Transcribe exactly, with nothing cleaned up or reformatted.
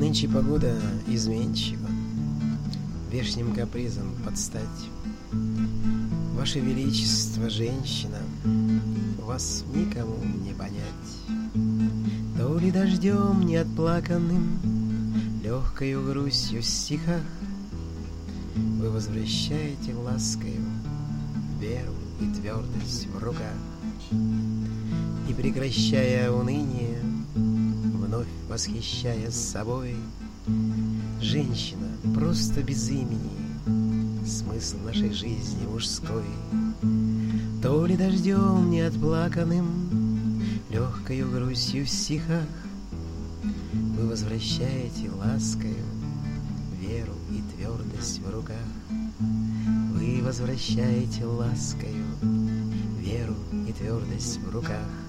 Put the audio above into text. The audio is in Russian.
Нынче погода изменчива, вешним капризом подстать. Ваше Величество, женщина, вас никому не понять. То ли дождем неотплаканным, легкою грустью в стихах вы возвращаете ласкою веру и твердость в руках. И, прекращая уныние, вновь восхищая собой, женщина просто без имени, смысл нашей жизни мужской. То ли дождем неотплаканным, легкою грустью в стихах вы возвращаете ласкою веру и твердость в руках. Вы возвращаете ласкою веру и твердость в руках.